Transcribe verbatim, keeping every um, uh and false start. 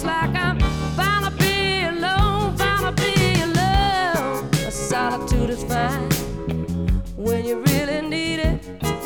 like I'm bound to be alone, bound to be alone. Solitude is fine when you really need it.